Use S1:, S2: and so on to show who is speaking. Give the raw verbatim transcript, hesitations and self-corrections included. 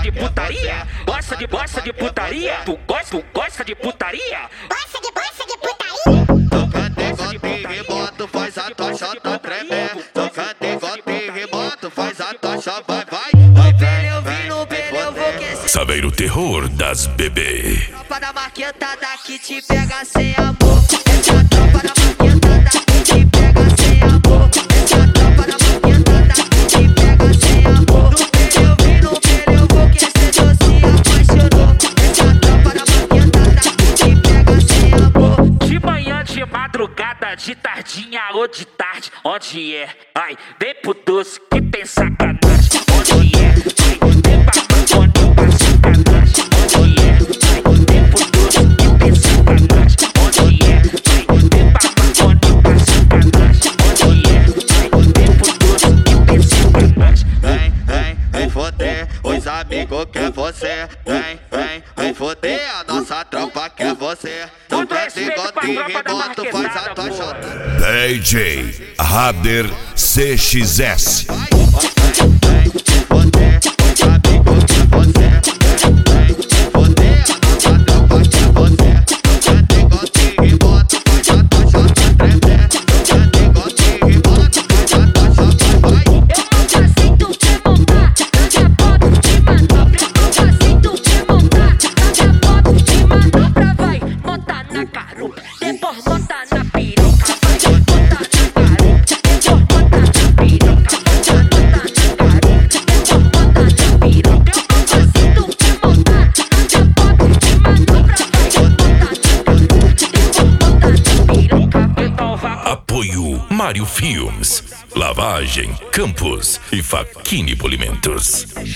S1: de putaria? Gosta de, gosta de putaria? Tu gosta, tu gosta de putaria?
S2: Gosta de, gosta de putaria?
S3: Toca de gote e rebota, faz a tua chota tremer. Toca de gote e rebota, faz a tua chota, vai, vai. Vai,
S4: Pneu, vi no pneu, vou aquecer.
S5: Saber o terror das bebê.
S4: Tropa da marquetada que te pega sem amor. Essa tropa da marquetada que te pega sem amor. Essa tropa da marquetada que te pega sem amor. No pneu, vi no pneu, vou aquecer, se apaixonou. Essa tropa da marquetada que te pega sem amor.
S1: De manhã, de madrugada, de tardinha ou de tarde, onde é? Ai, vem pro doce que tem sacanagem. Onde é? Ai, vem pra maconha pra sacanagem. Onde é? Ai, vem pro doce que tem sacanagem. Onde é? Ai, vem pra maconha pra sacanagem. Onde é? Ai, vem pro doce que tem sacanagem.
S3: Vem, vem, vem foder, os amigos quer você. Vem, vem, vem foder, a nossa tropa quer você. Toca de gote e rebota, faz a tua chota.
S5: D J Rader C X S. Apoio Mário Filmes, Lavagem, Campos e Faquini Polimentos.